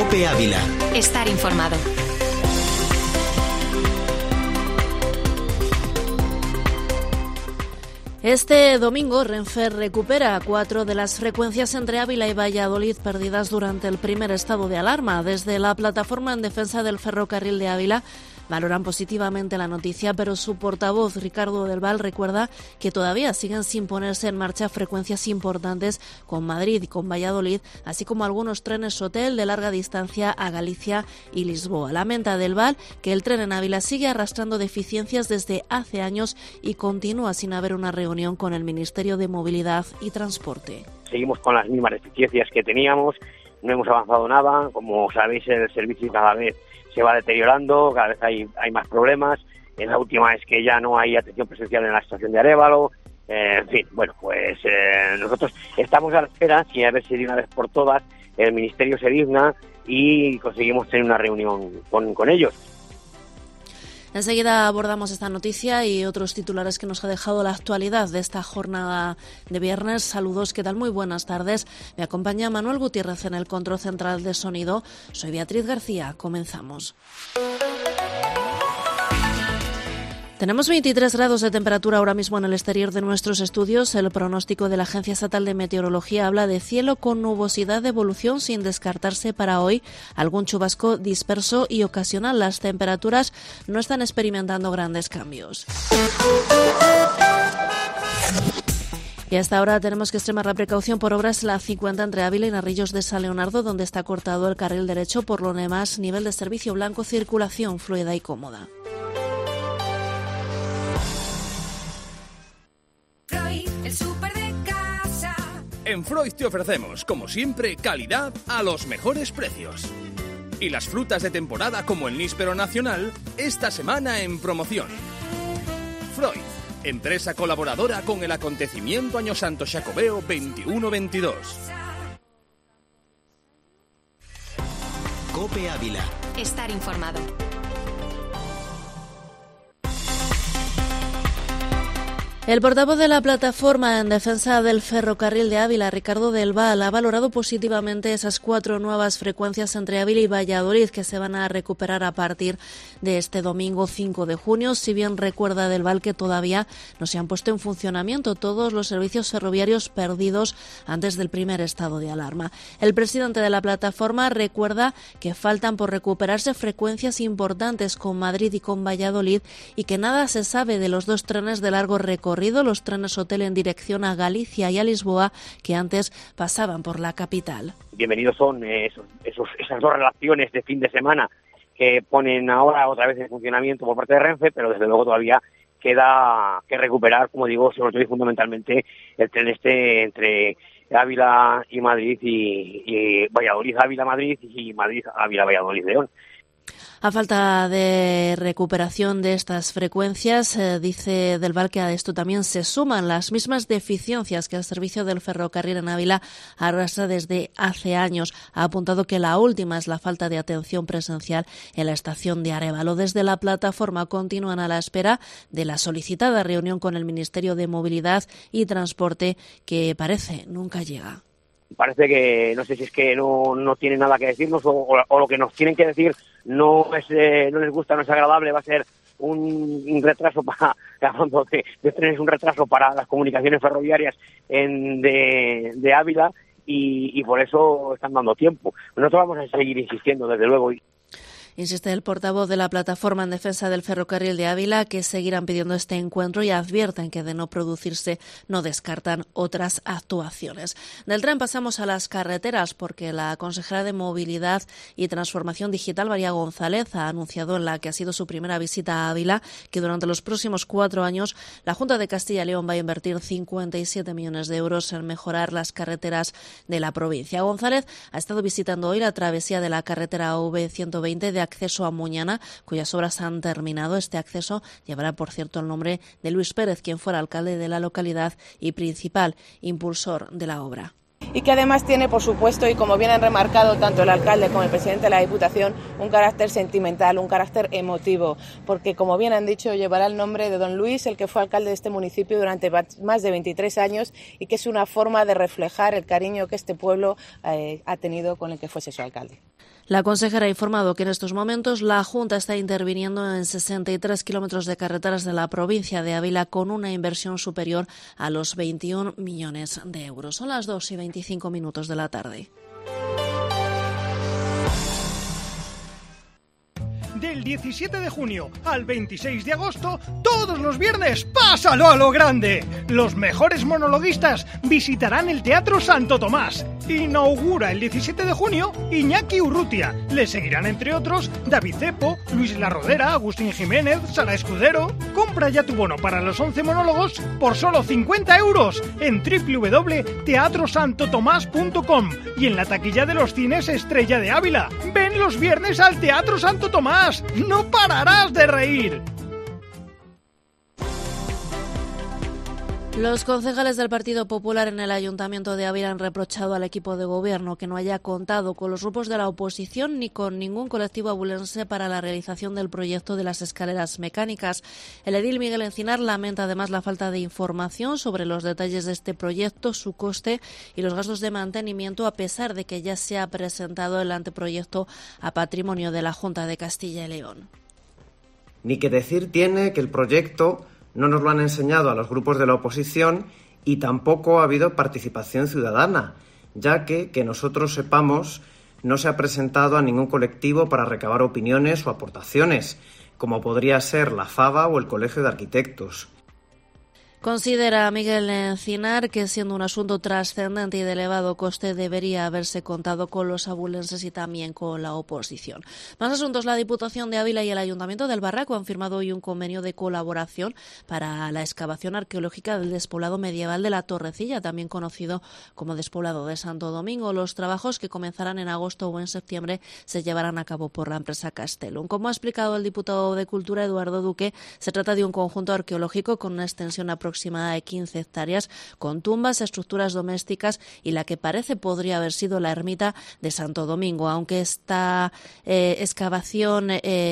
COPE Ávila. Estar informado. Este domingo Renfe recupera 4 de las frecuencias entre Ávila y Valladolid perdidas durante el primer estado de alarma. Desde la plataforma en defensa del ferrocarril de Ávila valoran positivamente la noticia, pero su portavoz, Ricardo del Val, recuerda que todavía siguen sin ponerse en marcha frecuencias importantes con Madrid y con Valladolid, así como algunos trenes hotel de larga distancia a Galicia y Lisboa. Lamenta del Val que el tren en Ávila sigue arrastrando deficiencias desde hace años y continúa sin haber una reunión con el Ministerio de Movilidad y Transporte. Seguimos con las mismas deficiencias que teníamos, no hemos avanzado nada. Como sabéis, el servicio cada vez se va deteriorando, cada vez hay más problemas. La última es que ya no hay atención presencial en la estación de Arévalo. En fin, bueno, pues nosotros estamos a la espera, si a ver si de una vez por todas el Ministerio se digna y conseguimos tener una reunión con ellos. Enseguida abordamos esta noticia y otros titulares que nos ha dejado la actualidad de esta jornada de viernes. Saludos, ¿qué tal? Muy buenas tardes. Me acompaña Manuel Gutiérrez en el control central de sonido. Soy Beatriz García. Comenzamos. Tenemos 23 grados de temperatura ahora mismo en el exterior de nuestros estudios. El pronóstico de la Agencia Estatal de Meteorología habla de cielo con nubosidad de evolución, sin descartarse para hoy algún chubasco disperso y ocasional. Las temperaturas no están experimentando grandes cambios. Y hasta ahora tenemos que extremar la precaución por obras la 50 entre Ávila y Narrillos de San Leonardo, donde está cortado el carril derecho. Por lo demás, nivel de servicio blanco, circulación fluida y cómoda. El súper de casa. En Freud te ofrecemos, como siempre, calidad a los mejores precios. Y las frutas de temporada como el níspero nacional, esta semana en promoción. Freud, empresa colaboradora con el acontecimiento Año Santo Xacobeo 21-22. COPE Ávila. Estar informado. El portavoz de la plataforma en defensa del ferrocarril de Ávila, Ricardo del Val, ha valorado positivamente esas 4 nuevas frecuencias entre Ávila y Valladolid que se van a recuperar a partir de este domingo 5 de junio. Si bien recuerda del Val que todavía no se han puesto en funcionamiento todos los servicios ferroviarios perdidos antes del primer estado de alarma. El presidente de la plataforma recuerda que faltan por recuperarse frecuencias importantes con Madrid y con Valladolid y que nada se sabe de los 2 trenes de largo recorrido, los trenes hotel en dirección a Galicia y a Lisboa, que antes pasaban por la capital. Bienvenidos son esas 2 relaciones de fin de semana que ponen ahora otra vez en funcionamiento por parte de Renfe, pero desde luego todavía queda que recuperar, como digo, sobre todo y fundamentalmente el tren entre Ávila y Madrid y Valladolid, Ávila, Madrid y Madrid, Ávila, Valladolid, León. A falta de recuperación de estas frecuencias, dice del Val que a esto también se suman las mismas deficiencias que el servicio del ferrocarril en Ávila arrastra desde hace años. Ha apuntado que la última es la falta de atención presencial en la estación de Arévalo. Desde la plataforma continúan a la espera de la solicitada reunión con el Ministerio de Movilidad y Transporte, que parece nunca llega. Parece que, no sé si es que no tienen nada que decirnos o lo que nos tienen que decir no les gusta, no es agradable, va a ser un retraso hablando de trenes, un retraso para las comunicaciones ferroviarias de Ávila y por eso están dando tiempo. Nosotros vamos a seguir insistiendo, desde luego. Insiste el portavoz de la plataforma en defensa del ferrocarril de Ávila que seguirán pidiendo este encuentro y advierten que de no producirse no descartan otras actuaciones. Del tren pasamos a las carreteras porque la consejera de Movilidad y Transformación Digital, María González, ha anunciado en la que ha sido su primera visita a Ávila que durante los próximos 4 años la Junta de Castilla y León va a invertir 57 millones de euros en mejorar las carreteras de la provincia. González ha estado visitando hoy la travesía de la carretera V120 de acceso a Muñana, cuyas obras han terminado. Este acceso llevará, por cierto, el nombre de Luis Pérez, quien fuera alcalde de la localidad y principal impulsor de la obra. Y que además tiene, por supuesto, y como bien han remarcado tanto el alcalde como el presidente de la Diputación, un carácter sentimental, un carácter emotivo, porque, como bien han dicho, llevará el nombre de don Luis, el que fue alcalde de este municipio durante más de 23 años y que es una forma de reflejar el cariño que este pueblo ha tenido con el que fuese su alcalde. La consejera ha informado que en estos momentos la Junta está interviniendo en 63 kilómetros de carreteras de la provincia de Ávila con una inversión superior a los 21 millones de euros. Son las 2:25 de la tarde. Del 17 de junio al 26 de agosto, todos los viernes, ¡pásalo a lo grande! Los mejores monologuistas visitarán el Teatro Santo Tomás. Inaugura el 17 de junio Iñaki Urrutia. Le seguirán, entre otros, David Cepo, Luis La Rodera, Agustín Jiménez, Sara Escudero. Compra ya tu bono para los 11 monólogos por solo 50 euros en www.teatrosantotomás.com y en la taquilla de los cines Estrella de Ávila. ¡Ven los viernes al Teatro Santo Tomás! ¡No pararás de reír! Los concejales del Partido Popular en el Ayuntamiento de Ávila han reprochado al equipo de gobierno que no haya contado con los grupos de la oposición ni con ningún colectivo abulense para la realización del proyecto de las escaleras mecánicas. El edil Miguel Encinar lamenta además la falta de información sobre los detalles de este proyecto, su coste y los gastos de mantenimiento, a pesar de que ya se ha presentado el anteproyecto a patrimonio de la Junta de Castilla y León. Ni que decir tiene que el proyecto no nos lo han enseñado a los grupos de la oposición y tampoco ha habido participación ciudadana, ya que nosotros sepamos, no se ha presentado a ningún colectivo para recabar opiniones o aportaciones, como podría ser la FABA o el Colegio de Arquitectos. Considera Miguel Encinar que, siendo un asunto trascendente y de elevado coste, debería haberse contado con los abulenses y también con la oposición. Más asuntos. La Diputación de Ávila y el Ayuntamiento del Barraco han firmado hoy un convenio de colaboración para la excavación arqueológica del despoblado medieval de la Torrecilla, también conocido como despoblado de Santo Domingo. Los trabajos, que comenzarán en agosto o en septiembre, se llevarán a cabo por la empresa Castellum. Como ha explicado el diputado de Cultura, Eduardo Duque, se trata de un conjunto arqueológico con una extensión aproximada de 15 hectáreas, con tumbas, estructuras domésticas y la que parece podría haber sido la ermita de Santo Domingo. Aunque esta excavación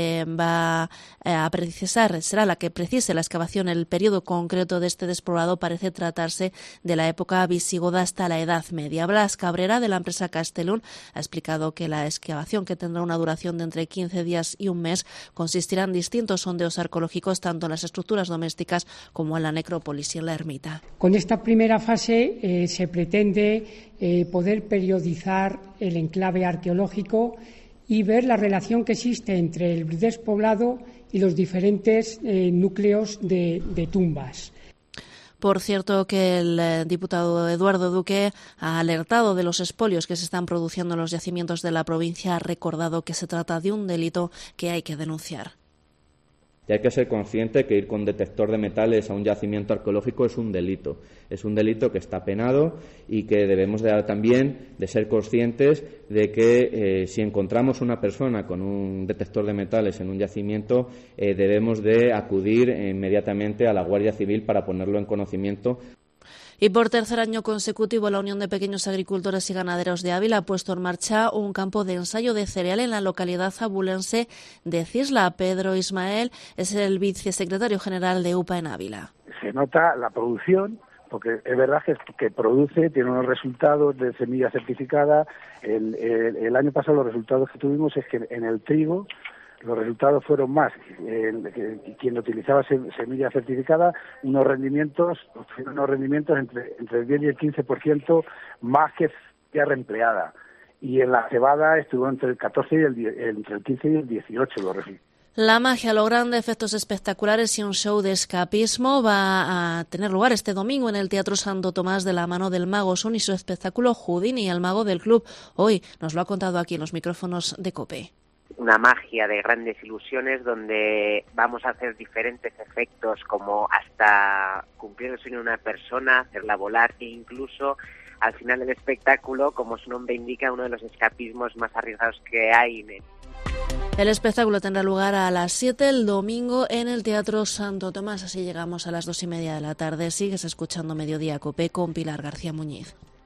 va a precisar, será la que precise la excavación el periodo concreto de este despoblado, parece tratarse de la época visigoda hasta la Edad Media. Blas Cabrera, de la empresa Castellum, ha explicado que la excavación, que tendrá una duración de entre 15 días y un mes, consistirá en distintos sondeos arqueológicos tanto en las estructuras domésticas como en la necrópolis y en la ermita. Con esta primera fase se pretende poder periodizar el enclave arqueológico y ver la relación que existe entre el despoblado y los diferentes núcleos de tumbas. Por cierto, que el diputado Eduardo Duque ha alertado de los expolios que se están produciendo en los yacimientos de la provincia. Ha recordado que se trata de un delito que hay que denunciar. Y hay que ser consciente que ir con detector de metales a un yacimiento arqueológico es un delito. Es un delito que está penado y que debemos también de ser conscientes de que si encontramos una persona con un detector de metales en un yacimiento, debemos de acudir inmediatamente a la Guardia Civil para ponerlo en conocimiento. Y por tercer año consecutivo, la Unión de Pequeños Agricultores y Ganaderos de Ávila ha puesto en marcha un campo de ensayo de cereal en la localidad abulense de Cisla. Pedro Ismael es el vicesecretario general de UPA en Ávila. Se nota la producción, porque es verdad que produce, tiene unos resultados de semilla certificada. El año pasado los resultados que tuvimos es que en el trigo los resultados fueron más. Quien utilizaba semilla certificada, unos rendimientos entre el 10 y el 15% más que ya reempleada. Y en la cebada estuvo entre el 14 y entre el 15 y el 18 los resultados. La magia, lo grande, efectos espectaculares y un show de escapismo va a tener lugar este domingo en el Teatro Santo Tomás de la mano del Mago Sun y su espectáculo Houdini, el mago del club. Hoy nos lo ha contado aquí en los micrófonos de COPE. Una magia de grandes ilusiones donde vamos a hacer diferentes efectos, como hasta cumplir el sueño de una persona, hacerla volar, e incluso al final del espectáculo, como su nombre indica, uno de los escapismos más arriesgados que hay. El espectáculo tendrá lugar a las 7 el domingo en el Teatro Santo Tomás. Así llegamos a las 2:30 de la tarde. Sigues escuchando Mediodía COPE con Pilar García Muñiz.